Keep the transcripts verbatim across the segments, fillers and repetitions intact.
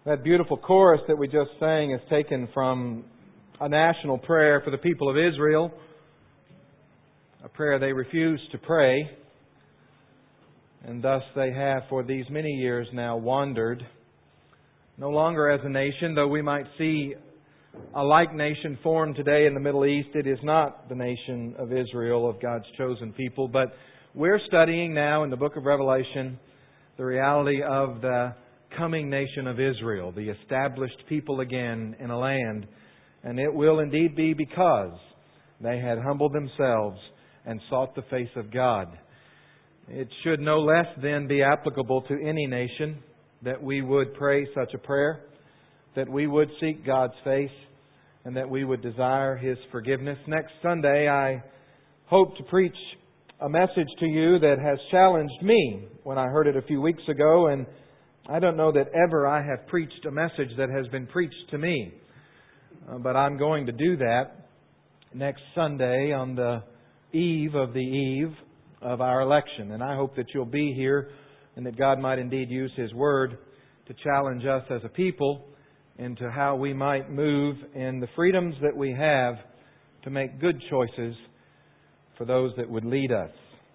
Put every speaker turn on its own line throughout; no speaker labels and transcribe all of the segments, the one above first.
That beautiful chorus that we just sang is taken from a national prayer for the people of Israel, a prayer they refused to pray, and thus they have for these many years now wandered, no longer as a nation, though we might see a like nation formed today in the Middle East. It is not the nation of Israel, of God's chosen people, but we're studying now in the book of Revelation the reality of the coming nation of Israel, the established people again in a land. And it will indeed be because they had humbled themselves and sought the face of God. It should no less then be applicable to any nation that we would pray such a prayer, that we would seek God's face, and that we would desire His forgiveness. Next Sunday, I hope to preach a message to you that has challenged me when I heard it a few weeks ago, and I don't know that ever I have preached a message that has been preached to me. Uh, but I'm going to do that next Sunday on the eve of the eve of our election. And I hope that you'll be here and that God might indeed use His Word to challenge us as a people into how we might move in the freedoms that we have to make good choices for those that would lead us.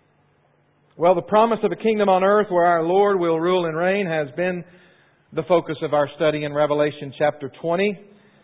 Well, the promise of a kingdom on earth where our Lord will rule and reign has been the focus of our study in Revelation chapter twenty.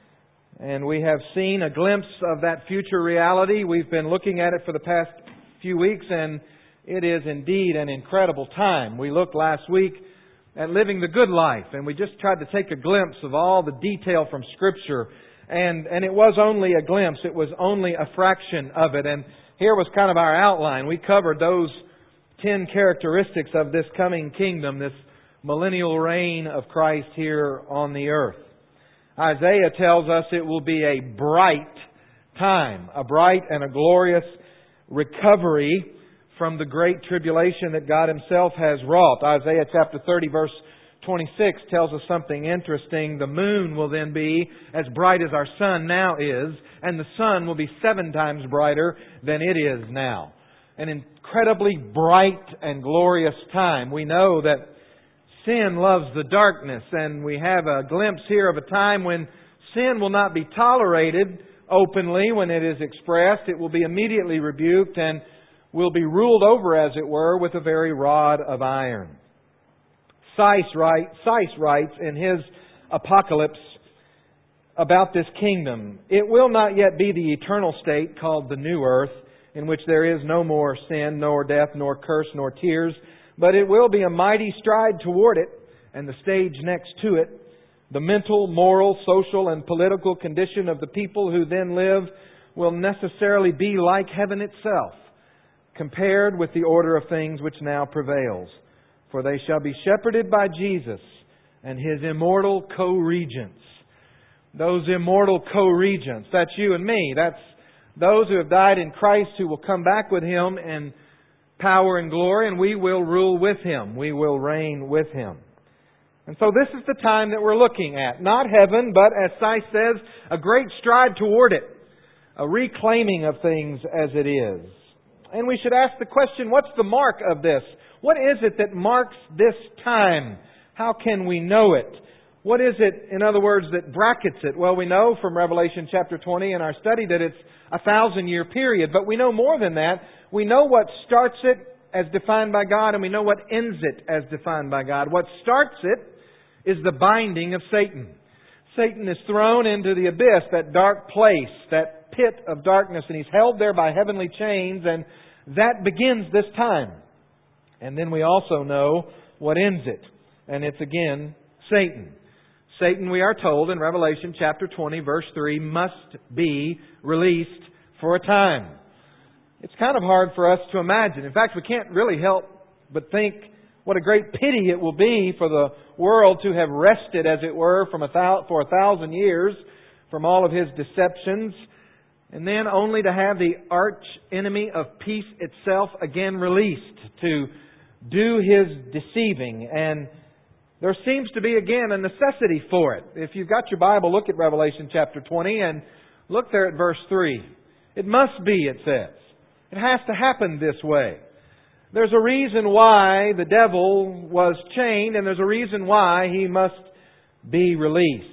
And we have seen a glimpse of that future reality. We've been looking at it for the past few weeks, and it is indeed an incredible time. We looked last week at living the good life, and we just tried to take a glimpse of all the detail from Scripture. And, and it was only a glimpse. It was only a fraction of it. And here was kind of our outline. We covered those ten characteristics of this coming kingdom, this millennial reign of Christ here on the earth. Isaiah tells us it will be a bright time, a bright and a glorious recovery from the great tribulation that God Himself has wrought. Isaiah chapter thirty verse twenty-six tells us something interesting. The moon will then be as bright as our sun now is, and the sun will be seven times brighter than it is now. An incredibly bright and glorious time. We know that sin loves the darkness, and we have a glimpse here of a time when sin will not be tolerated openly when it is expressed. It will be immediately rebuked and will be ruled over, as it were, with a very rod of iron. Seiss writes in his Apocalypse about this kingdom, "It will not yet be the eternal state called the new earth, in which there is no more sin, nor death, nor curse, nor tears, but it will be a mighty stride toward it, and the stage next to it. The mental, moral, social, and political condition of the people who then live will necessarily be like heaven itself, compared with the order of things which now prevails. For they shall be shepherded by Jesus and His immortal co-regents." Those immortal co-regents, that's you and me. That's those who have died in Christ, who will come back with Him in power and glory, and we will rule with Him. We will reign with Him. And so this is the time that we're looking at. Not heaven, but as Seiss says, a great stride toward it. A reclaiming of things as it is. And we should ask the question, what's the mark of this? What is it that marks this time? How can we know it? What is it, in other words, that brackets it? Well, we know from Revelation chapter twenty in our study that it's a thousand year period. But we know more than that. We know what starts it as defined by God, and we know what ends it as defined by God. What starts it is the binding of Satan. Satan is thrown into the abyss, that dark place, that pit of darkness, and he's held there by heavenly chains, and that begins this time. And then we also know what ends it, and it's again Satan. Satan, we are told in Revelation chapter twenty, verse three, must be released for a time. It's kind of hard for us to imagine. In fact, we can't really help but think what a great pity it will be for the world to have rested, as it were, from a thou- for a thousand years from all of his deceptions, and then only to have the arch enemy of peace itself again released to do his deceiving. And there seems to be, again, a necessity for it. If you've got your Bible, look at Revelation chapter twenty and look there at verse three. It must be, it says. It has to happen this way. There's a reason why the devil was chained, and there's a reason why he must be released.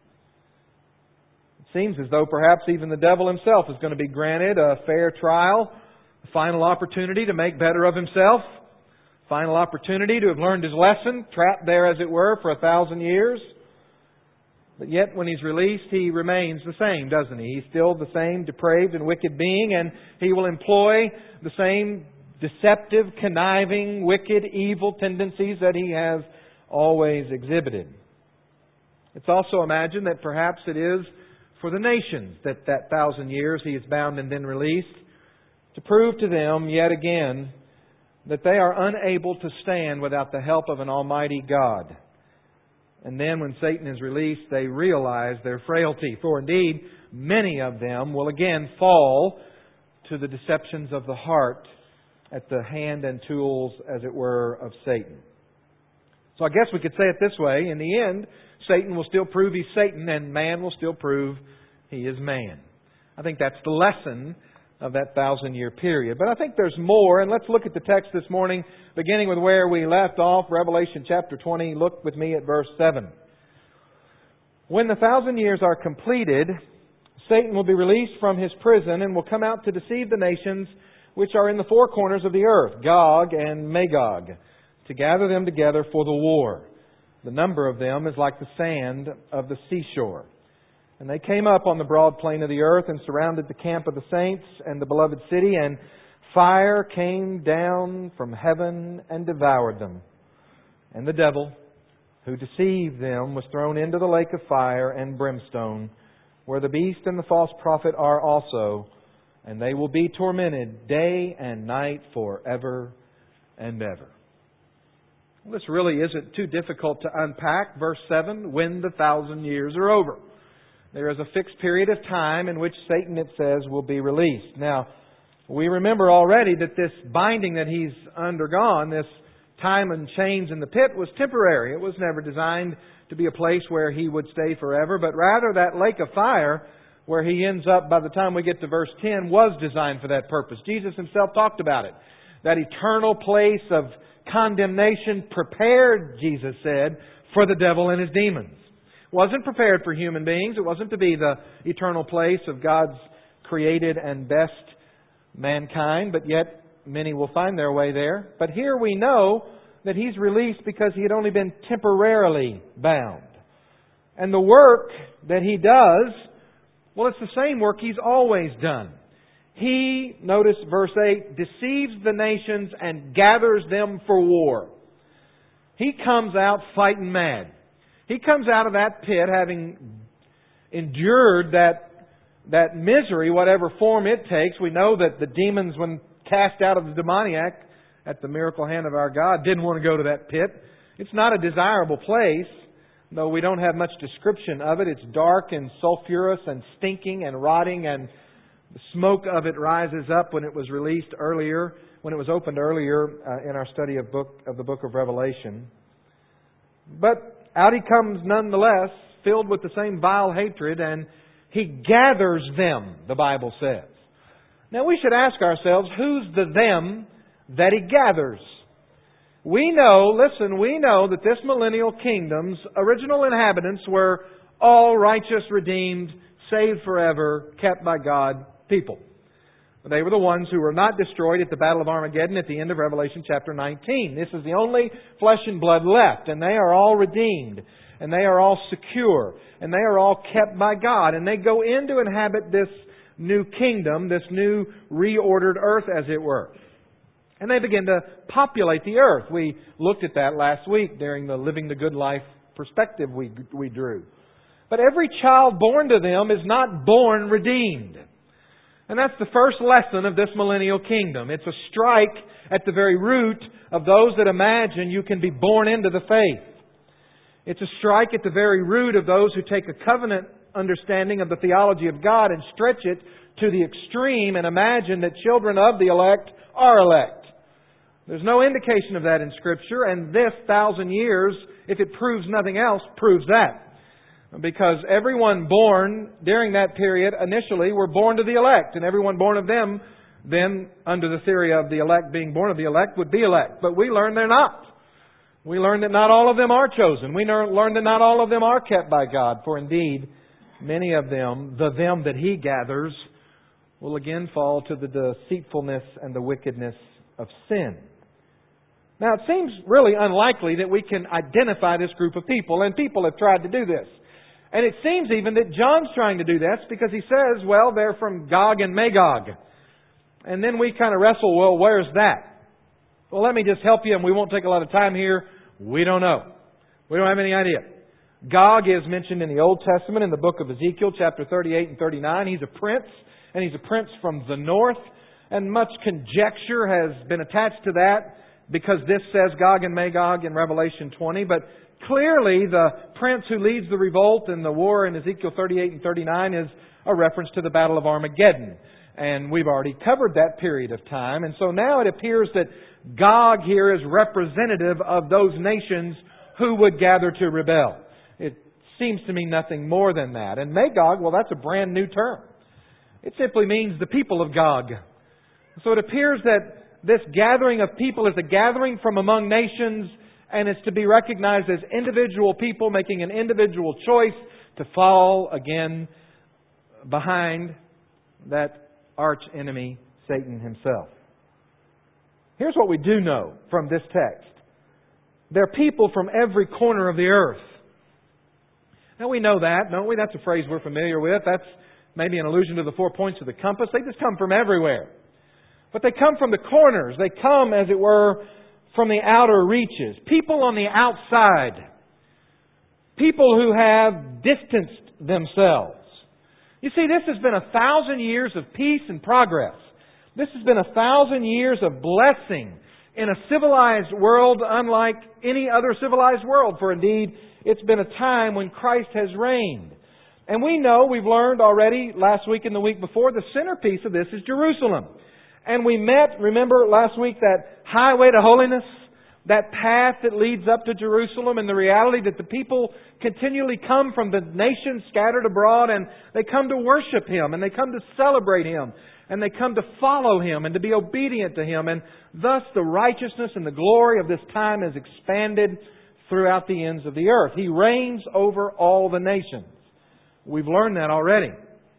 It seems as though perhaps even the devil himself is going to be granted a fair trial, a final opportunity to make better of himself, final opportunity to have learned his lesson, trapped there as it were for a thousand years. But yet when He's released, He remains the same, doesn't He? He's still the same depraved and wicked being, and He will employ the same deceptive, conniving, wicked, evil tendencies that He has always exhibited. It's also imagined that perhaps it is for the nations that that thousand years He is bound and then released, to prove to them yet again that they are unable to stand without the help of an Almighty God. And then when Satan is released, they realize their frailty. For indeed, many of them will again fall to the deceptions of the heart at the hand and tools, as it were, of Satan. So I guess we could say it this way. In the end, Satan will still prove he's Satan, and man will still prove he is man. I think that's the lesson of that thousand-year period. But I think there's more, and let's look at the text this morning, beginning with where we left off, Revelation chapter twenty. Look with me at verse seven. When the thousand years are completed, Satan will be released from his prison and will come out to deceive the nations which are in the four corners of the earth, Gog and Magog, to gather them together for the war. The number of them is like the sand of the seashore. And they came up on the broad plain of the earth and surrounded the camp of the saints and the beloved city, and fire came down from heaven and devoured them. And the devil, who deceived them, was thrown into the lake of fire and brimstone, where the beast and the false prophet are also, and they will be tormented day and night forever and ever. Well, this really isn't too difficult to unpack. Verse seven, when the thousand years are over. There is a fixed period of time in which Satan, it says, will be released. Now, we remember already that this binding that he's undergone, this time and chains in the pit, was temporary. It was never designed to be a place where he would stay forever, but rather that lake of fire where he ends up by the time we get to verse ten was designed for that purpose. Jesus Himself talked about it. That eternal place of condemnation prepared, Jesus said, for the devil and his demons. It wasn't prepared for human beings. It wasn't to be the eternal place of God's created and best mankind, but yet many will find their way there. But here we know that He's released because He had only been temporarily bound. And the work that He does, well, it's the same work He's always done. He, notice verse eight, deceives the nations and gathers them for war. He comes out fighting mad. He comes out of that pit having endured that, that misery, whatever form it takes. We know that the demons, when cast out of the demoniac at the miracle hand of our God, didn't want to go to that pit. It's not a desirable place, though we don't have much description of it. It's dark and sulfurous and stinking and rotting, and the smoke of it rises up when it was released earlier, when it was opened earlier uh, in our study of book of the book of Revelation. But out He comes nonetheless, filled with the same vile hatred, and He gathers them, the Bible says. Now we should ask ourselves, who's the them that He gathers? We know, listen, we know that this millennial kingdom's original inhabitants were all righteous, redeemed, saved forever, kept by God people. They were the ones who were not destroyed at the Battle of Armageddon at the end of Revelation chapter nineteen. This is the only flesh and blood left, and they are all redeemed, and they are all secure, and they are all kept by God, and they go in to inhabit this new kingdom, this new reordered earth, as it were. And they begin to populate the earth. We looked at that last week during the Living the Good Life perspective we, we drew. But every child born to them is not born redeemed. And that's the first lesson of this millennial kingdom. It's a strike at the very root of those that imagine you can be born into the faith. It's a strike at the very root of those who take a covenant understanding of the theology of God and stretch it to the extreme and imagine that children of the elect are elect. There's no indication of that in Scripture, and this thousand years, if it proves nothing else, proves that. Because everyone born during that period initially were born to the elect, and everyone born of them then, under the theory of the elect being born of the elect, would be elect. But we learn they're not. We learn that not all of them are chosen. We learn that not all of them are kept by God. For indeed, many of them, the them that He gathers, will again fall to the deceitfulness and the wickedness of sin. Now, it seems really unlikely that we can identify this group of people, and people have tried to do this. And it seems even that John's trying to do this because he says, well, they're from Gog and Magog. And then we kind of wrestle, well, where's that? Well, let me just help you, and we won't take a lot of time here. We don't know. We don't have any idea. Gog is mentioned in the Old Testament in the book of Ezekiel, chapter thirty-eight and thirty-nine. He's a prince, and he's a prince from the north. And much conjecture has been attached to that because this says Gog and Magog in Revelation twenty. But clearly the prince who leads the revolt and the war in Ezekiel thirty-eight and thirty-nine is a reference to the Battle of Armageddon. And we've already covered that period of time. And so now it appears that Gog here is representative of those nations who would gather to rebel. It seems to mean nothing more than that. And Magog, well, that's a brand new term. It simply means the people of Gog. So it appears that this gathering of people is a gathering from among nations, and it's to be recognized as individual people making an individual choice to fall again behind that arch enemy, Satan himself. Here's what we do know from this text. They're people from every corner of the earth. Now we know that, don't we? That's a phrase we're familiar with. That's maybe an allusion to the four points of the compass. They just come from everywhere. But they come from the corners. They come, as it were, from the outer reaches. People on the outside. People who have distanced themselves. You see, this has been a thousand years of peace and progress. This has been a thousand years of blessing in a civilized world unlike any other civilized world. For indeed, it's been a time when Christ has reigned. And we know, we've learned already last week and the week before, the centerpiece of this is Jerusalem. And we met, remember last week, that highway to holiness, that path that leads up to Jerusalem, and the reality that the people continually come from the nations scattered abroad, and they come to worship Him, and they come to celebrate Him, and they come to follow Him, and to be obedient to Him. And thus the righteousness and the glory of this time is expanded throughout the ends of the earth. He reigns over all the nations. We've learned that already.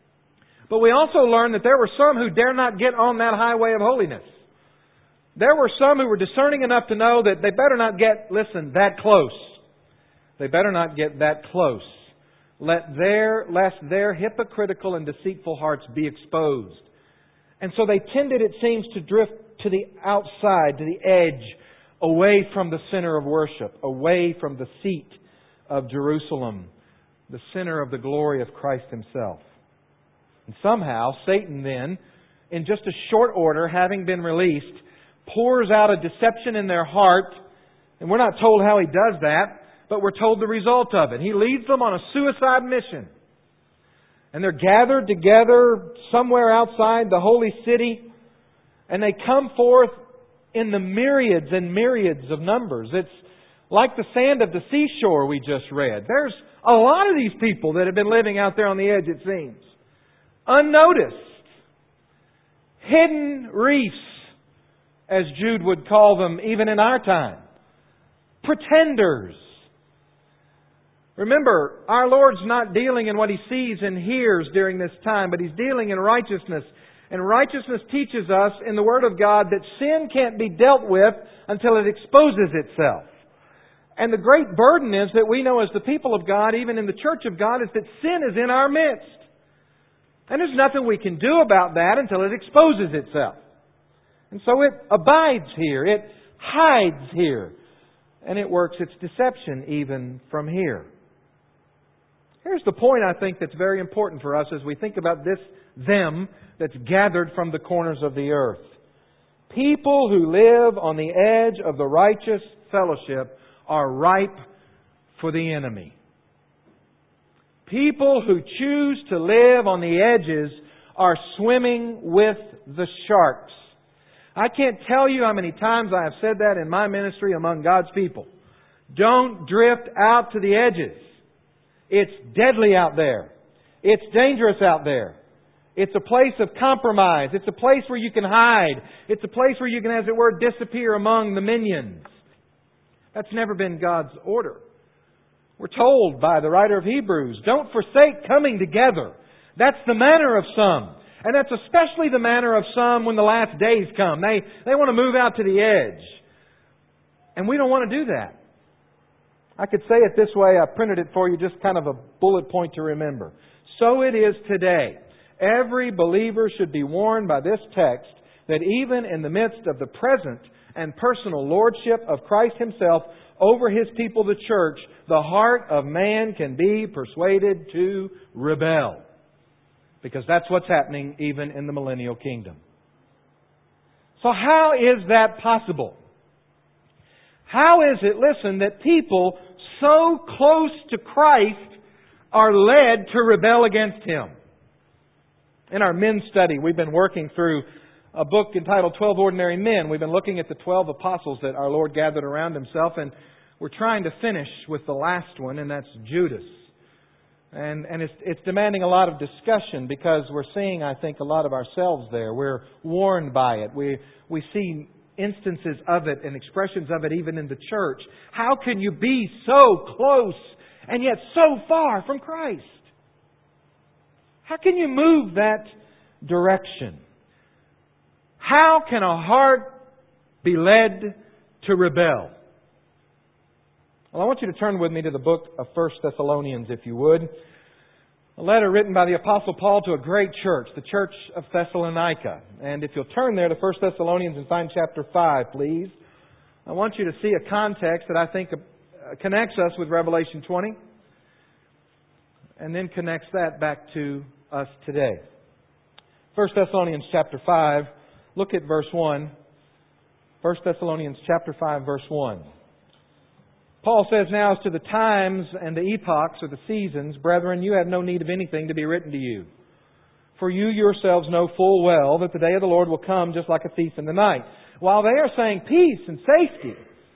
But we also learned that there were some who dare not get on that highway of holiness. There were some who were discerning enough to know that they better not get, listen, that close. They better not get that close. Let their, lest their hypocritical and deceitful hearts be exposed. And so they tended, it seems, to drift to the outside, to the edge, away from the center of worship, away from the seat of Jerusalem, the center of the glory of Christ Himself. And somehow, Satan then, in just a short order, having been released, pours out a deception in their heart. And we're not told how he does that, but we're told the result of it. He leads them on a suicide mission. And they're gathered together somewhere outside the holy city. And they come forth in the myriads and myriads of numbers. It's like the sand of the seashore we just read. There's a lot of these people that have been living out there on the edge, it seems. Unnoticed. Hidden reefs, as Jude would call them even in our time. Pretenders. Remember, our Lord's not dealing in what He sees and hears during this time, but He's dealing in righteousness. And righteousness teaches us in the Word of God that sin can't be dealt with until it exposes itself. And the great burden is that we know as the people of God, even in the church of God, is that sin is in our midst. And there's nothing we can do about that until it exposes itself. And so it abides here. It hides here. And it works its deception even from here. Here's the point I think that's very important for us as we think about this them that's gathered from the corners of the earth. People who live on the edge of the righteous fellowship are ripe for the enemy. People who choose to live on the edges are swimming with the sharks. I can't tell you how many times I have said that in my ministry among God's people. Don't drift out to the edges. It's deadly out there. It's dangerous out there. It's a place of compromise. It's a place where you can hide. It's a place where you can, as it were, disappear among the minions. That's never been God's order. We're told by the writer of Hebrews, don't forsake coming together. That's the manner of some. And that's especially the manner of some when the last days come. They, they want to move out to the edge. And we don't want to do that. I could say it this way. I printed it for you, just kind of a bullet point to remember. So it is today. Every believer should be warned by this text that even in the midst of the present and personal lordship of Christ Himself over His people, the church, the heart of man can be persuaded to rebel. Because that's what's happening even in the millennial kingdom. So how is that possible? How is it, listen, that people so close to Christ are led to rebel against Him? In our men's study, we've been working through a book entitled twelve Ordinary Men. We've been looking at the twelve apostles that our Lord gathered around Himself, and we're trying to finish with the last one, and that's Judas. And and it's it's demanding a lot of discussion because we're seeing, I think, a lot of ourselves there. We're warned by it. We we see instances of it and expressions of it even in the church. How can you be so close and yet so far from Christ? How can you move that direction? How can a heart be led to rebel? Well, I want you to turn with me to the book of First Thessalonians, if you would. A letter written by the Apostle Paul to a great church, the church of Thessalonica. And if you'll turn there to First Thessalonians and find chapter five, please. I want you to see a context that I think connects us with Revelation twenty. And then connects that back to us today. First Thessalonians chapter five. Look at verse one. First Thessalonians chapter five, verse one. Paul says, now as to the times and the epochs or the seasons, brethren, you have no need of anything to be written to you. For you yourselves know full well that the day of the Lord will come just like a thief in the night. While they are saying peace and safety,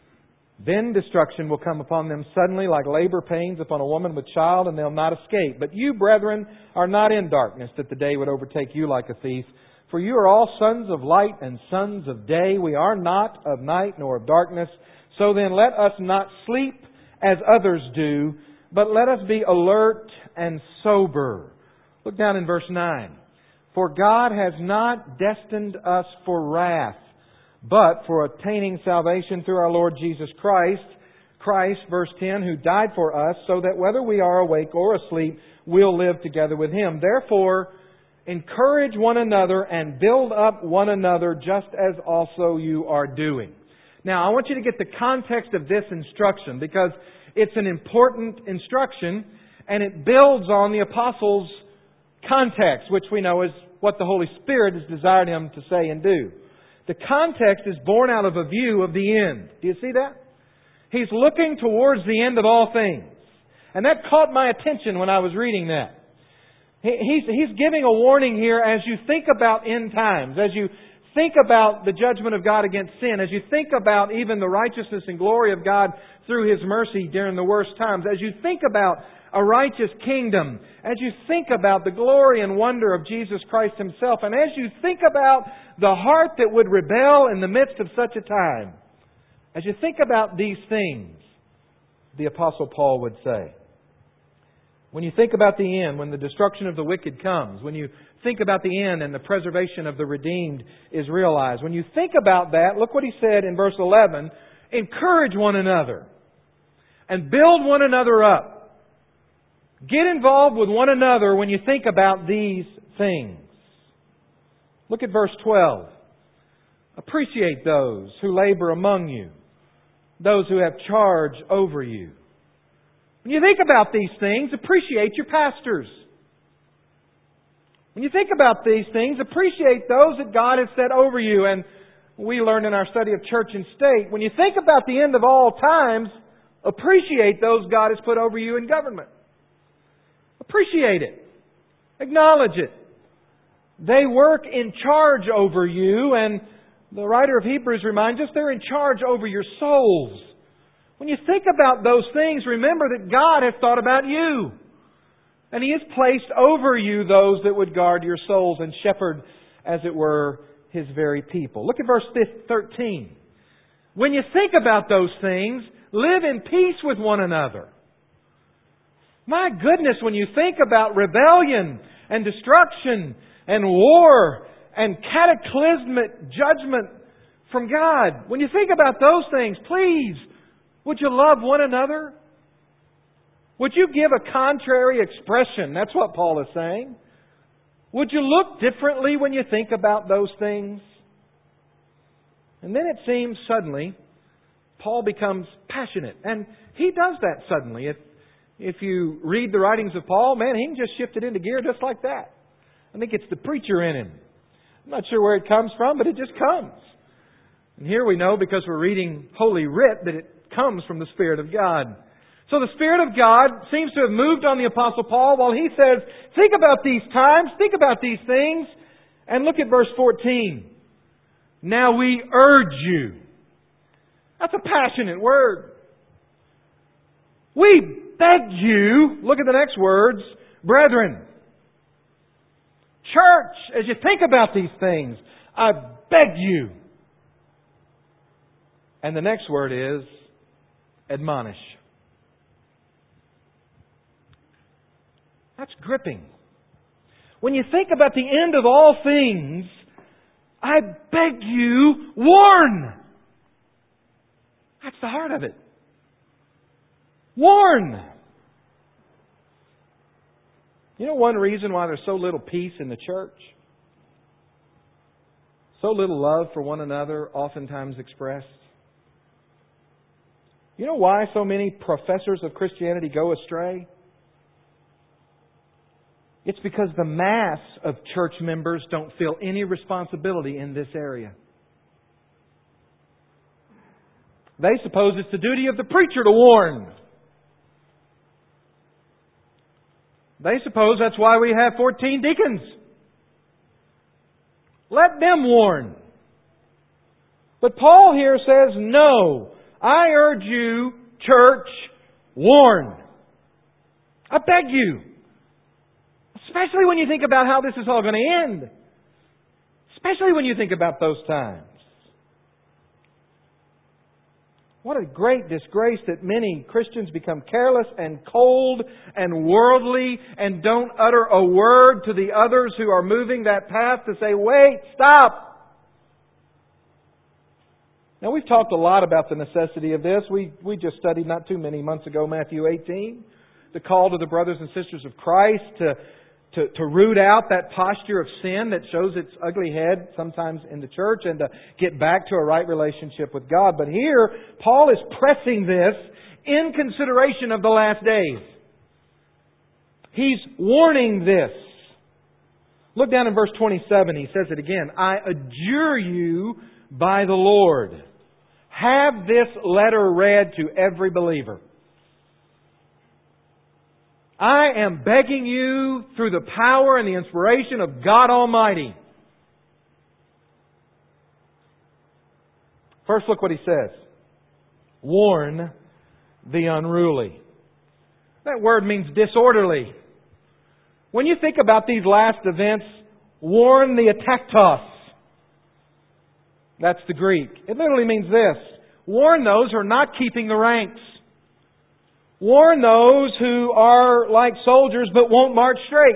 then destruction will come upon them suddenly like labor pains upon a woman with child, and they'll not escape. But you, brethren, are not in darkness, that the day would overtake you like a thief. For you are all sons of light and sons of day. We are not of night nor of darkness. So then let us not sleep as others do, but let us be alert and sober. Look down in verse nine. For God has not destined us for wrath, but for obtaining salvation through our Lord Jesus Christ. Christ, verse ten, who died for us, so that whether we are awake or asleep, we'll live together with Him. Therefore, encourage one another and build up one another, just as also you are doing. Now, I want you to get the context of this instruction because it's an important instruction and it builds on the Apostles' context, which we know is what the Holy Spirit has desired him to say and do. The context is born out of a view of the end. Do you see that? He's looking towards the end of all things. And that caught my attention when I was reading that. He's, he's giving a warning here as you think about end times, as you think about the judgment of God against sin, as you think about even the righteousness and glory of God through His mercy during the worst times, as you think about a righteous kingdom, as you think about the glory and wonder of Jesus Christ Himself, and as you think about the heart that would rebel in the midst of such a time, as you think about these things, the Apostle Paul would say, when you think about the end, when the destruction of the wicked comes, when you think about the end and the preservation of the redeemed is realized, when you think about that, look what he said in verse eleven, encourage one another and build one another up. Get involved with one another when you think about these things. Look at verse twelve. Appreciate those who labor among you, those who have charge over you. When you think about these things, appreciate your pastors. When you think about these things, appreciate those that God has set over you. And we learned in our study of church and state, when you think about the end of all times, appreciate those God has put over you in government. Appreciate it. Acknowledge it. They work in charge over you, and the writer of Hebrews reminds us they're in charge over your souls. When you think about those things, remember that God has thought about you. And He has placed over you those that would guard your souls and shepherd, as it were, His very people. Look at verse thirteen. When you think about those things, live in peace with one another. My goodness, when you think about rebellion and destruction and war and cataclysmic judgment from God, when you think about those things, please, would you love one another? Would you give a contrary expression? That's what Paul is saying. Would you look differently when you think about those things? And then it seems suddenly Paul becomes passionate. And he does that suddenly. If, if you read the writings of Paul, man, he can just shift it into gear just like that. I think it's the preacher in him. I'm not sure where it comes from, but it just comes. And here we know, because we're reading Holy Writ, that it comes from the Spirit of God. So the Spirit of God seems to have moved on the Apostle Paul while he says, think about these times, think about these things, and look at verse fourteen. Now we urge you. That's a passionate word. We beg you, look at the next words, brethren. Church, as you think about these things, I beg you. And the next word is admonish. That's gripping. When you think about the end of all things, I beg you, warn. That's the heart of it. Warn. You know one reason why there's so little peace in the church? So little love for one another oftentimes expressed? You know why so many professors of Christianity go astray? It's because the mass of church members don't feel any responsibility in this area. They suppose it's the duty of the preacher to warn. They suppose that's why we have fourteen deacons. Let them warn. But Paul here says, no, I urge you, church, warn. I beg you. Especially when you think about how this is all going to end. Especially when you think about those times. What a great disgrace that many Christians become careless and cold and worldly and don't utter a word to the others who are moving that path to say, wait, stop. Now, we've talked a lot about the necessity of this. We, we just studied not too many months ago Matthew eighteen. The call to the brothers and sisters of Christ to To, to root out that posture of sin that shows its ugly head sometimes in the church and to get back to a right relationship with God. But here, Paul is pressing this in consideration of the last days. He's warning this. Look down in verse twenty-seven. He says it again. I adjure you by the Lord. Have this letter read to every believer. I am begging you through the power and the inspiration of God Almighty. First, look what he says. Warn the unruly. That word means disorderly. When you think about these last events, warn the ataktos. That's the Greek. It literally means this. Warn those who are not keeping the ranks. Warn those who are like soldiers but won't march straight.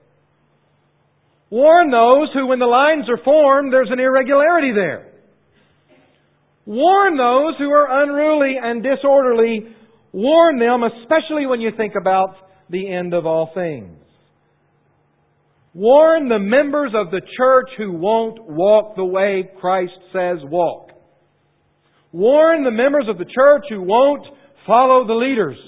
Warn those who, when the lines are formed, there's an irregularity there. Warn those who are unruly and disorderly. Warn them, especially when you think about the end of all things. Warn the members of the church who won't walk the way Christ says walk. Warn the members of the church who won't follow the leaders.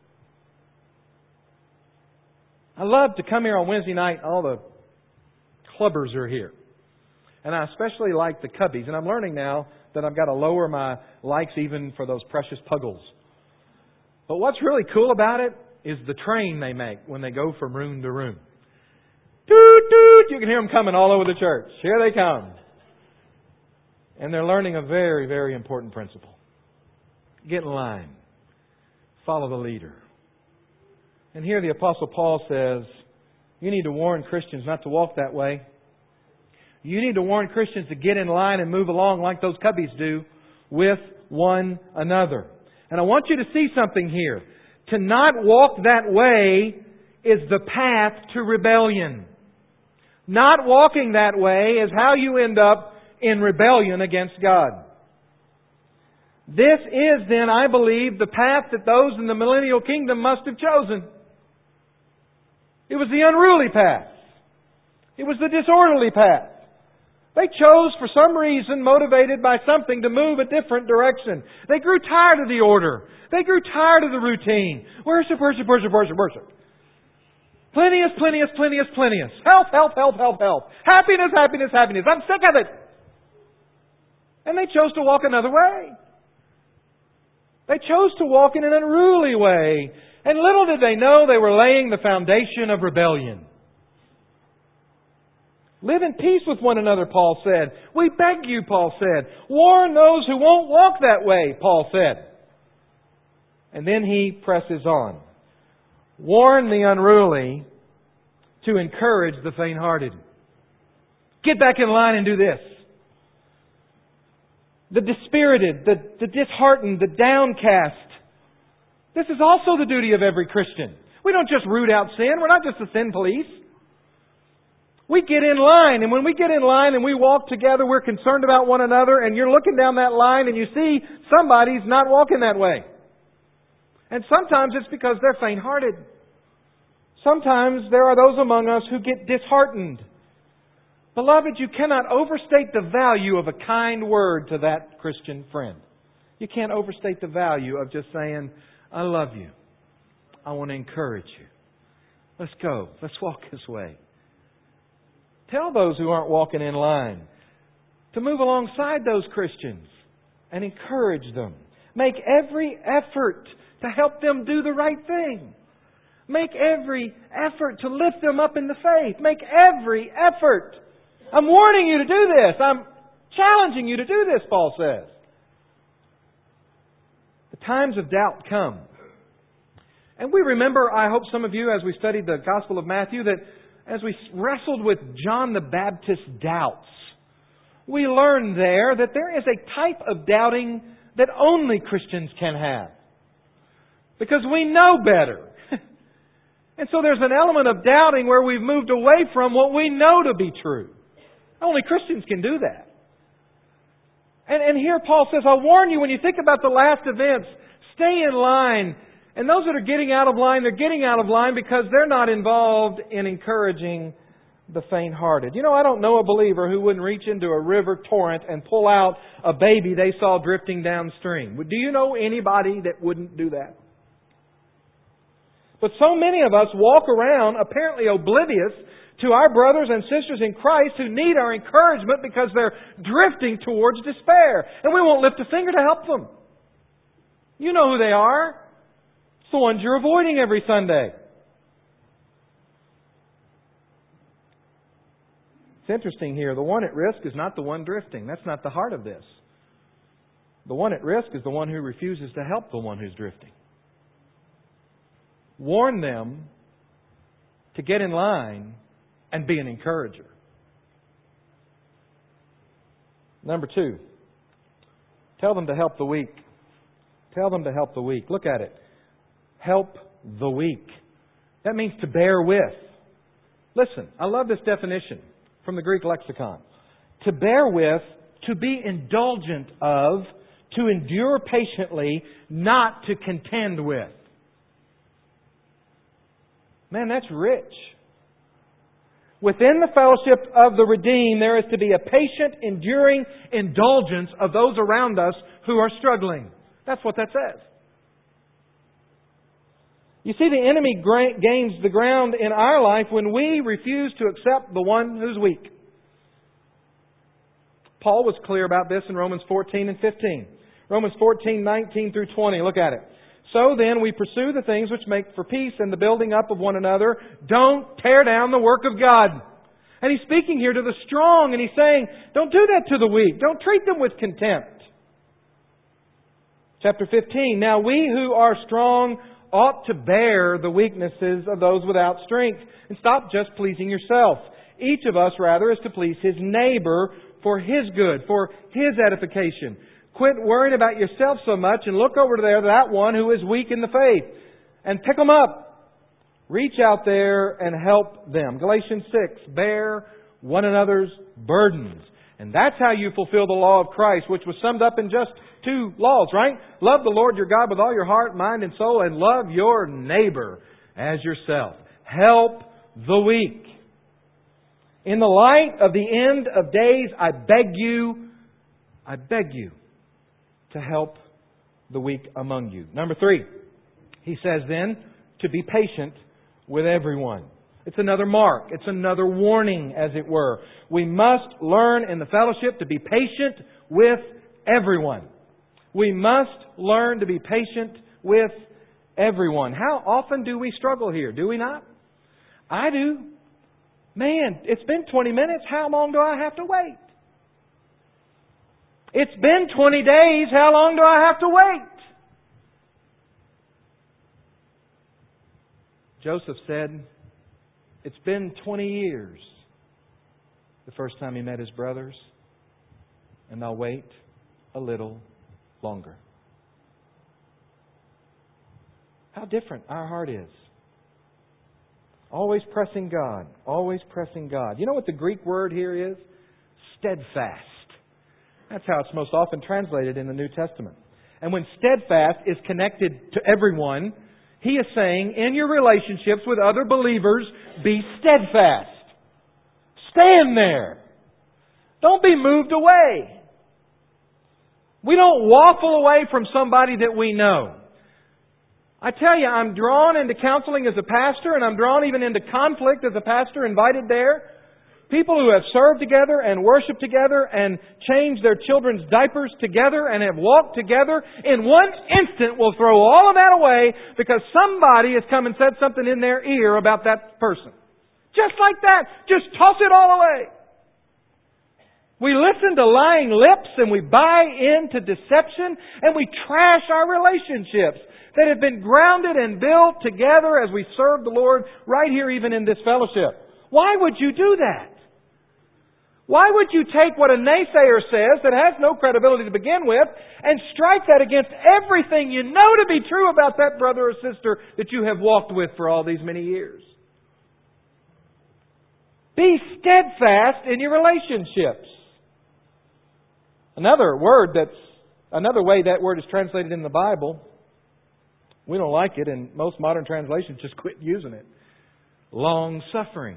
I love to come here on Wednesday night. All the clubbers are here. And I especially like the cubbies. And I'm learning now that I've got to lower my likes even for those precious puggles. But what's really cool about it is the train they make when they go from room to room. Toot, toot! You can hear them coming all over the church. Here they come. And they're learning a very, very important principle. Get in line. Follow the leader. And here the Apostle Paul says, you need to warn Christians not to walk that way. You need to warn Christians to get in line and move along like those cubbies do with one another. And I want you to see something here. To not walk that way is the path to rebellion. Not walking that way is how you end up in rebellion against God. This is then, I believe, the path that those in the millennial kingdom must have chosen. It was the unruly path. It was the disorderly path. They chose for some reason, motivated by something, to move a different direction. They grew tired of the order. They grew tired of the routine. Worship, worship, worship, worship, worship. Plenteous, plenteous, plenteous, plenteous. Health, health, health, health, health. Happiness, happiness, happiness. I'm sick of it. And they chose to walk another way. They chose to walk in an unruly way. And little did they know they were laying the foundation of rebellion. Live in peace with one another, Paul said. We beg you, Paul said. Warn those who won't walk that way, Paul said. And then he presses on. Warn the unruly to encourage the faint-hearted. Get back in line and do this. The dispirited, the, the disheartened, the downcast. This is also the duty of every Christian. We don't just root out sin. We're not just the sin police. We get in line, and when we get in line and we walk together, we're concerned about one another, and you're looking down that line and you see somebody's not walking that way. And sometimes it's because they're faint-hearted. Sometimes there are those among us who get disheartened. Beloved, you cannot overstate the value of a kind word to that Christian friend. You can't overstate the value of just saying, I love you. I want to encourage you. Let's go. Let's walk this way. Tell those who aren't walking in line to move alongside those Christians and encourage them. Make every effort to help them do the right thing. Make every effort to lift them up in the faith. Make every effort. I'm warning you to do this. I'm challenging you to do this, Paul says. The times of doubt come. And we remember, I hope some of you, as we studied the Gospel of Matthew, that as we wrestled with John the Baptist's doubts, we learned there that there is a type of doubting that only Christians can have. Because we know better. And so there's an element of doubting where we've moved away from what we know to be true. Only Christians can do that. And, and here Paul says, I warn you, when you think about the last events, stay in line. And those that are getting out of line, they're getting out of line because they're not involved in encouraging the faint-hearted. You know, I don't know a believer who wouldn't reach into a river torrent and pull out a baby they saw drifting downstream. Do you know anybody that wouldn't do that? But so many of us walk around apparently oblivious to our brothers and sisters in Christ who need our encouragement because they're drifting towards despair. And we won't lift a finger to help them. You know who they are. It's the ones you're avoiding every Sunday. It's interesting here. The one at risk is not the one drifting. That's not the heart of this. The one at risk is the one who refuses to help the one who's drifting. Warn them to get in line and be an encourager. Number two, tell them to help the weak. Tell them to help the weak. Look at it. Help the weak. That means to bear with. Listen, I love this definition from the Greek lexicon. To bear with, to be indulgent of, to endure patiently, not to contend with. Man, that's rich. Within the fellowship of the redeemed, there is to be a patient, enduring indulgence of those around us who are struggling. That's what that says. You see, the enemy gains the ground in our life when we refuse to accept the one who's weak. Paul was clear about this in Romans fourteen and fifteen. Romans fourteen, nineteen through twenty. Look at it. So then we pursue the things which make for peace and the building up of one another. Don't tear down the work of God. And he's speaking here to the strong, and he's saying, don't do that to the weak. Don't treat them with contempt. Chapter fifteen. Now we who are strong ought to bear the weaknesses of those without strength. And stop just pleasing yourself. Each of us, rather, is to please his neighbor for his good, for his edification. Quit worrying about yourself so much and look over there to that one who is weak in the faith and pick them up. Reach out there and help them. Galatians six, bear one another's burdens. And that's how you fulfill the law of Christ, which was summed up in just two laws, right? Love the Lord your God with all your heart, mind, and soul, and love your neighbor as yourself. Help the weak. In the light of the end of days, I beg you, I beg you to help the weak among you. Number three, he says then, to be patient with everyone. It's another mark. It's another warning, as it were. We must learn in the fellowship to be patient with everyone. We must learn to be patient with everyone. How often do we struggle here? Do we not? I do. Man, it's been twenty minutes. How long do I have to wait? It's been twenty days. How long do I have to wait? Joseph said, it's been twenty years the first time he met his brothers, and I'll wait a little longer. How different our heart is. Always pressing God. Always pressing God. You know what the Greek word here is? Steadfast. That's how it's most often translated in the New Testament. And when steadfast is connected to everyone, he is saying, in your relationships with other believers, be steadfast. Stand there. Don't be moved away. We don't waffle away from somebody that we know. I tell you, I'm drawn into counseling as a pastor, and I'm drawn even into conflict as a pastor invited there. People who have served together and worshiped together and changed their children's diapers together and have walked together, in one instant will throw all of that away because somebody has come and said something in their ear about that person. Just like that. Just toss it all away. We listen to lying lips and we buy into deception and we trash our relationships that have been grounded and built together as we serve the Lord right here even in this fellowship. Why would you do that? Why would you take what a naysayer says that has no credibility to begin with and strike that against everything you know to be true about that brother or sister that you have walked with for all these many years? Be steadfast in your relationships. Another word that's, another way that word is translated in the Bible, we don't like it, and most modern translations just quit using it. Long-suffering.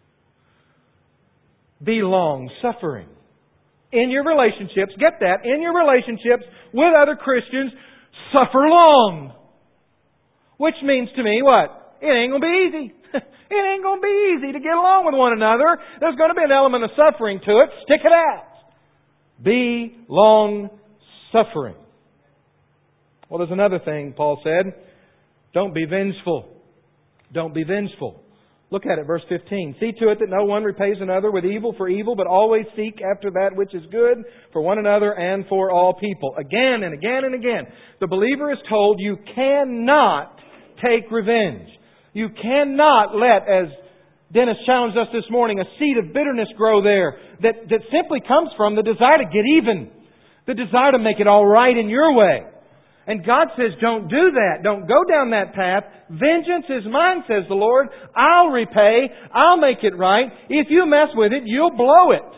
Be long-suffering. In your relationships, get that, in your relationships with other Christians, suffer long. Which means to me, what? It ain't going to be easy. It ain't going to be easy to get along with one another. There's going to be an element of suffering to it. Stick it out. Be long-suffering. Well, there's another thing Paul said. Don't be vengeful. Don't be vengeful. Look at it, verse fifteen. See to it that no one repays another with evil for evil, but always seek after that which is good for one another and for all people. Again and again and again, the believer is told you cannot take revenge. You cannot let, as Dennis challenged us this morning, a seed of bitterness grow there that, that simply comes from the desire to get even, the desire to make it all right in your way. And God says, don't do that. Don't go down that path. Vengeance is mine, says the Lord. I'll repay. I'll make it right. If you mess with it, you'll blow it.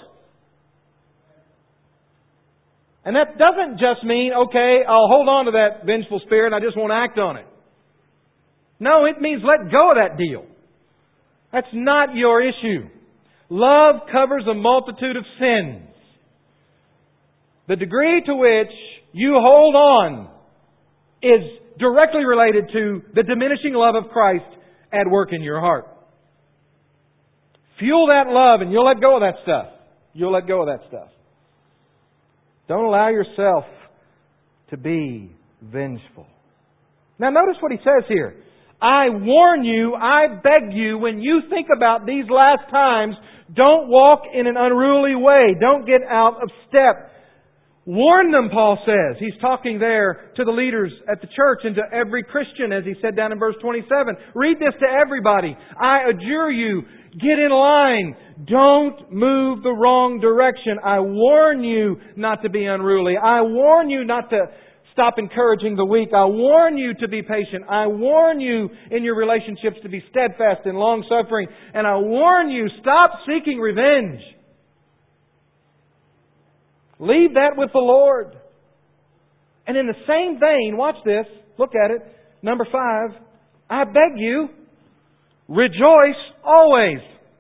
And that doesn't just mean, okay, I'll hold on to that vengeful spirit and I just won't act on it. No, it means let go of that deal. That's not your issue. Love covers a multitude of sins. The degree to which you hold on is directly related to the diminishing love of Christ at work in your heart. Fuel that love and you'll let go of that stuff. You'll let go of that stuff. Don't allow yourself to be vengeful. Now notice what he says here. I warn you, I beg you, when you think about these last times, don't walk in an unruly way. Don't get out of step. Warn them, Paul says. He's talking there to the leaders at the church and to every Christian, as he said down in verse twenty-seven. Read this to everybody. I adjure you, get in line. Don't move the wrong direction. I warn you not to be unruly. I warn you not to stop encouraging the weak. I warn you to be patient. I warn you in your relationships to be steadfast and long-suffering. And I warn you, stop seeking revenge. Leave that with the Lord. And in the same vein, watch this, look at it, number five, I beg you, rejoice always.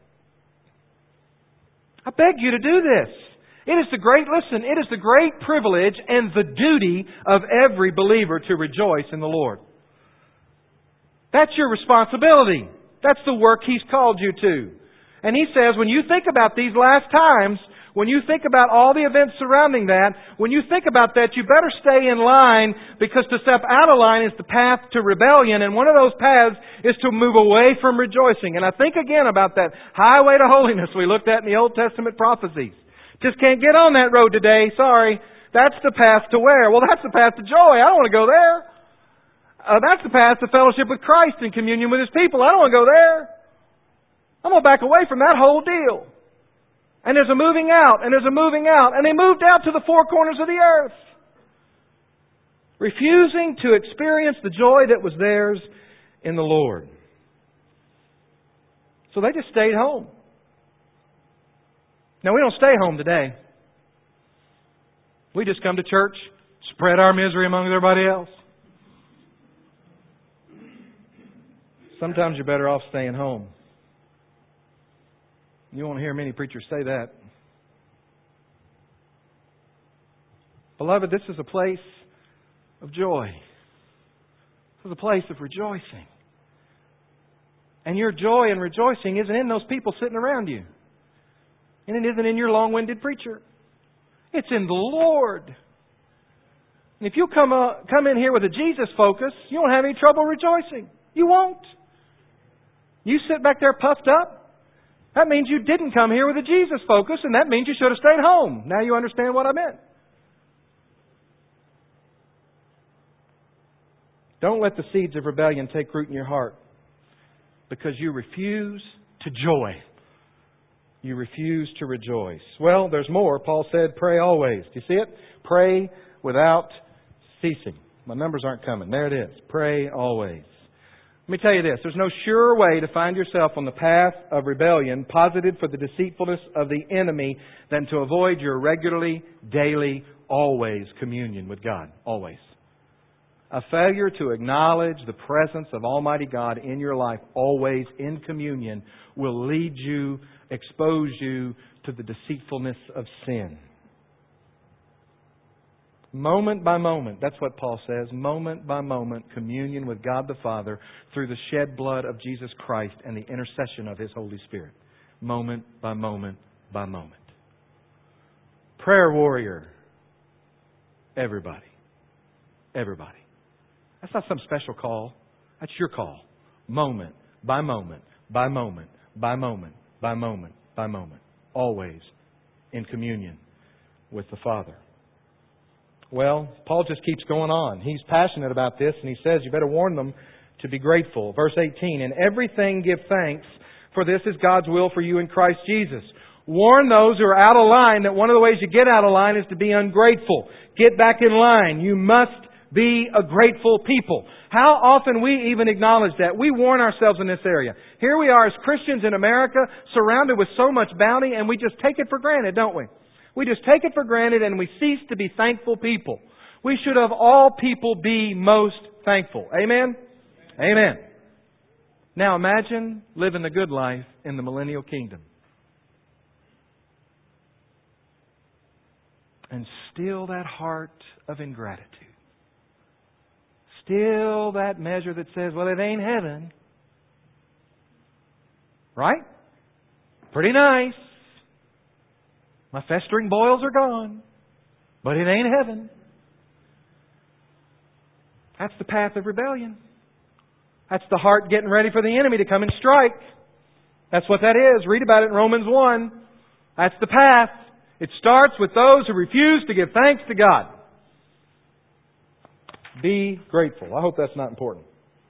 I beg you to do this. It is the great, listen, it is the great privilege and the duty of every believer to rejoice in the Lord. That's your responsibility. That's the work He's called you to. And He says, when you think about these last times, when you think about all the events surrounding that, when you think about that, you better stay in line, because to step out of line is the path to rebellion, and one of those paths is to move away from rejoicing. And I think again about that highway to holiness we looked at in the Old Testament prophecies. Just can't get on that road today, sorry. That's the path to where? Well, that's the path to joy. I don't want to go there. Uh, that's the path to fellowship with Christ and communion with His people. I don't want to go there. I'm going to back away from that whole deal. And there's a moving out, and there's a moving out. And they moved out to the four corners of the earth, refusing to experience the joy that was theirs in the Lord. So they just stayed home. Now, we don't stay home today. We just come to church, spread our misery among everybody else. Sometimes you're better off staying home. You won't hear many preachers say that. Beloved, this is a place of joy. This is a place of rejoicing. And your joy and rejoicing isn't in those people sitting around you. And it isn't in your long-winded preacher. It's in the Lord. And if you come, uh, come in here with a Jesus focus, you won't have any trouble rejoicing. You won't. You sit back there puffed up, that means you didn't come here with a Jesus focus, and that means you should have stayed home. Now you understand what I meant. Don't let the seeds of rebellion take root in your heart, because you refuse to joy. You refuse to rejoice. Well, there's more. Paul said, pray always. Do you see it? Pray without ceasing. My numbers aren't coming. There it is. Pray always. Let me tell you this. There's no surer way to find yourself on the path of rebellion, posited for the deceitfulness of the enemy, than to avoid your regularly, daily, always communion with God. Always. A failure to acknowledge the presence of Almighty God in your life, always in communion, will lead you, expose you to the deceitfulness of sin. Moment by moment, that's what Paul says, moment by moment, communion with God the Father through the shed blood of Jesus Christ and the intercession of His Holy Spirit. Moment by moment by moment. Prayer warrior. Everybody. Everybody. That's not some special call. That's your call. Moment by moment by moment by moment by moment by moment. Always in communion with the Father. Well, Paul just keeps going on. He's passionate about this, and he says you better warn them to be grateful. Verse eighteen, in everything give thanks, for this is God's will for you in Christ Jesus. Warn those who are out of line that one of the ways you get out of line is to be ungrateful. Get back in line. You must be a grateful people. How often we even acknowledge that. We warn ourselves in this area. Here we are as Christians in America, surrounded with so much bounty, and we just take it for granted, don't we? We just take it for granted and we cease to be thankful people. We should of all people be most thankful. Amen? Amen. Now imagine living the good life in the millennial kingdom. And still that heart of ingratitude. Still that measure that says, well, it ain't heaven. Right? Pretty nice. My festering boils are gone. But it ain't heaven. That's the path of rebellion. That's the heart getting ready for the enemy to come and strike. That's what that is. Read about it in Romans one. That's the path. It starts with those who refuse to give thanks to God. Be grateful. I hope that's not important.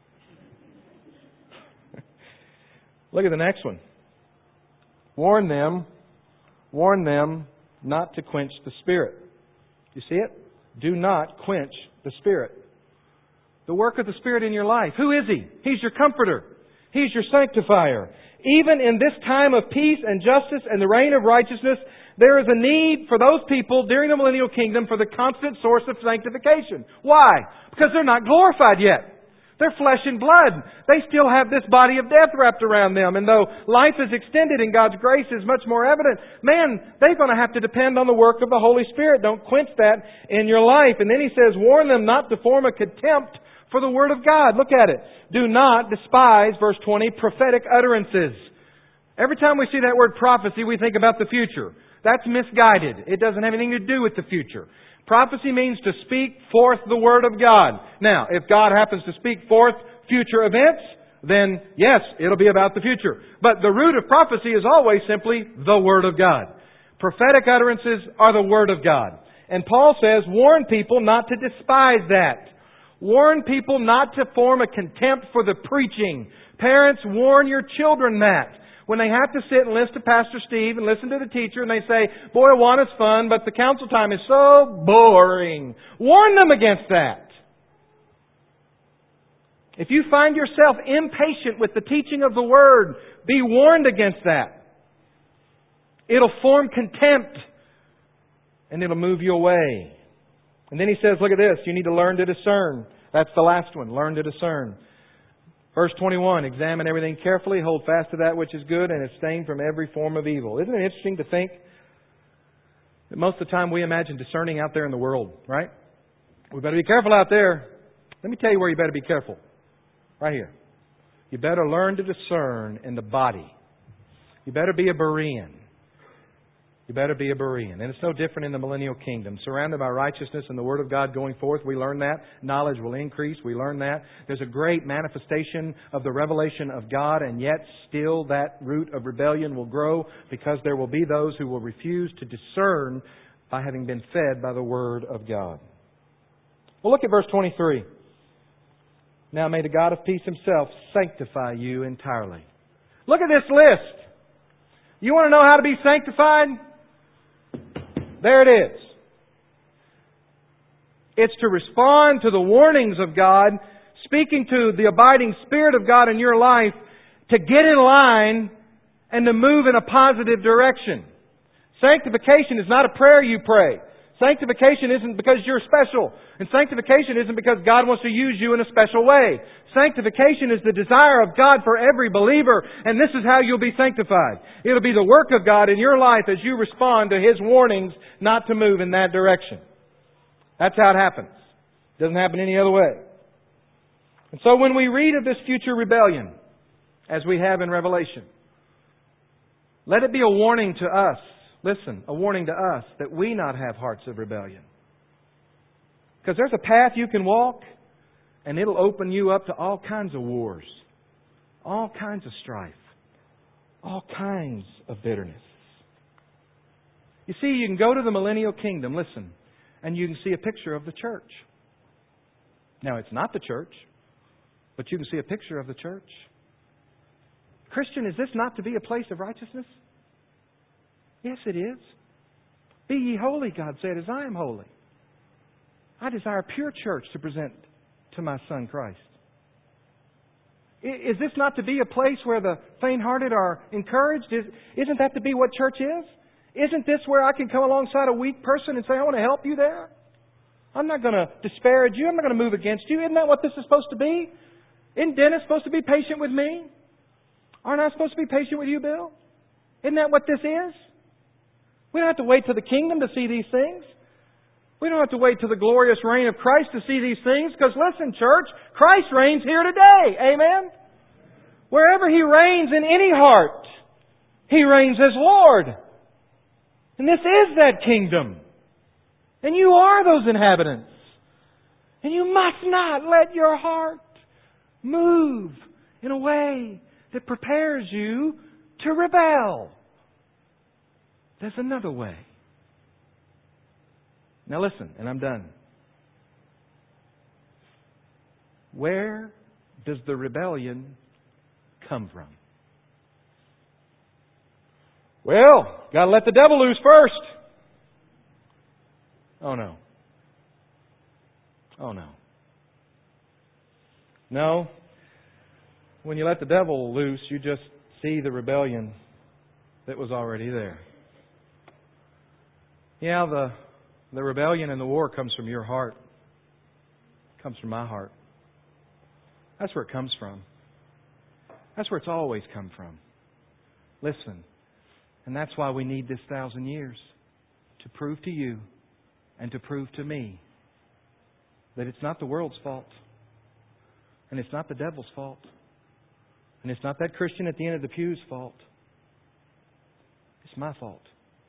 Look at the next one. Warn them, warn them not to quench the Spirit. You see it? Do not quench the Spirit. The work of the Spirit in your life. Who is He? He's your comforter. He's your sanctifier. Even in this time of peace and justice and the reign of righteousness, there is a need for those people during the millennial kingdom for the constant source of sanctification. Why? Because they're not glorified yet. They're flesh and blood. They still have this body of death wrapped around them. And though life is extended and God's grace is much more evident, man, they're going to have to depend on the work of the Holy Spirit. Don't quench that in your life. And then He says, warn them not to form a contempt for the Word of God. Look at it. Do not despise, verse twenty, prophetic utterances. Every time we see that word prophecy, we think about the future. That's misguided. It doesn't have anything to do with the future. Prophecy means to speak forth the Word of God. Now, if God happens to speak forth future events, then yes, it'll be about the future. But the root of prophecy is always simply the Word of God. Prophetic utterances are the Word of God. And Paul says, warn people not to despise that. Warn people not to form a contempt for the preaching. Parents, warn your children that. When they have to sit and listen to Pastor Steve and listen to the teacher and they say, boy, Awana's fun, but the council time is so boring. Warn them against that. If you find yourself impatient with the teaching of the Word, be warned against that. It'll form contempt and it'll move you away. And then he says, look at this, you need to learn to discern. That's the last one, learn to discern. Verse twenty-one, examine everything carefully, hold fast to that which is good, and abstain from every form of evil. Isn't it interesting to think that most of the time we imagine discerning out there in the world, right? We better be careful out there. Let me tell you where you better be careful. Right here. You better learn to discern in the body. You better be a Berean. You better be a Berean. And it's no different in the millennial kingdom. Surrounded by righteousness and the Word of God going forth, we learn that. Knowledge will increase. We learn that. There's a great manifestation of the revelation of God, and yet still that root of rebellion will grow because there will be those who will refuse to discern by having been fed by the Word of God. Well, look at verse twenty-three. Now may the God of peace Himself sanctify you entirely. Look at this list. You want to know how to be sanctified? There it is. It's to respond to the warnings of God, speaking to the abiding Spirit of God in your life, to get in line and to move in a positive direction. Sanctification is not a prayer you pray. Sanctification isn't because you're special. And sanctification isn't because God wants to use you in a special way. Sanctification is the desire of God for every believer. And this is how you'll be sanctified. It'll be the work of God in your life as you respond to His warnings not to move in that direction. That's how it happens. It doesn't happen any other way. And so when we read of this future rebellion, as we have in Revelation, let it be a warning to us. Listen, a warning to us that we not have hearts of rebellion. Because there's a path you can walk, and it'll open you up to all kinds of wars, all kinds of strife, all kinds of bitterness. You see, you can go to the millennial kingdom, listen, and you can see a picture of the church. Now, it's not the church, but you can see a picture of the church. Christian, is this not to be a place of righteousness? Yes, it is. Be ye holy, God said, as I am holy. I desire a pure church to present to my Son Christ. Is this not to be a place where the faint-hearted are encouraged? Is, isn't that to be what church is? Isn't this where I can come alongside a weak person and say, I want to help you there? I'm not going to disparage you. I'm not going to move against you. Isn't that what this is supposed to be? Isn't Dennis supposed to be patient with me? Aren't I supposed to be patient with you, Bill? Isn't that what this is? We don't have to wait till the kingdom to see these things. We don't have to wait till the glorious reign of Christ to see these things. Because listen, church, Christ reigns here today. Amen? Wherever He reigns in any heart, He reigns as Lord. And this is that kingdom. And you are those inhabitants. And you must not let your heart move in a way that prepares you to rebel. There's another way. Now listen, and I'm done. Where does the rebellion come from? Well, got to let the devil loose first. Oh no. Oh no. No. When you let the devil loose, you just see the rebellion that was already there. Yeah, the the rebellion and the war comes from your heart. It comes from my heart. That's where it comes from. That's where it's always come from. Listen, and that's why we need this thousand years, to prove to you and to prove to me that it's not the world's fault, and it's not the devil's fault, and it's not that Christian at the end of the pew's fault. It's my fault.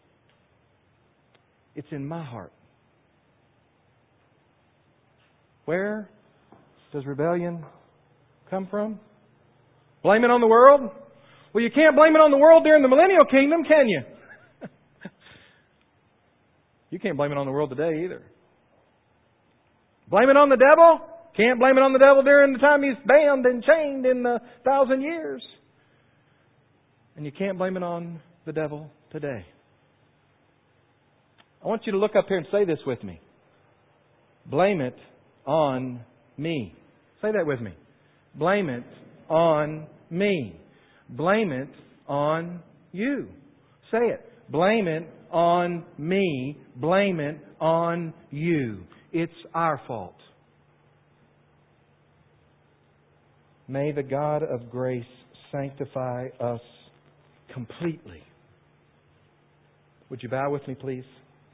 It's in my heart. Where does rebellion come from? Blame it on the world? Well, you can't blame it on the world during the millennial kingdom, can you? You can't blame it on the world today either. Blame it on the devil? Can't blame it on the devil during the time he's bound and chained in the thousand years. And you can't blame it on the devil today. I want you to look up here and say this with me. Blame it on me. Say that with me. Blame it on me. Blame it on you. Say it. Blame it on me. Blame it on you. It's our fault. May the God of grace sanctify us completely. Would you bow with me, please?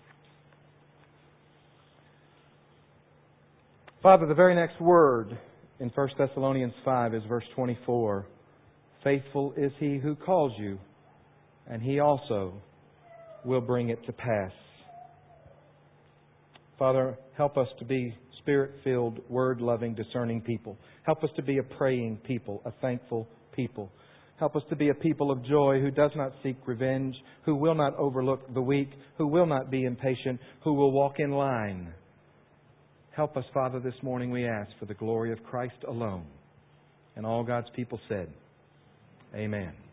Father, the very next word in First Thessalonians five is verse twenty-four. Faithful is He who calls you, and He also will bring it to pass. Father, help us to be Spirit-filled, Word-loving, discerning people. Help us to be a praying people, a thankful people. Help us to be a people of joy who does not seek revenge, who will not overlook the weak, who will not be impatient, who will walk in line. Help us, Father, this morning we ask for the glory of Christ alone. And all God's people said, Amen.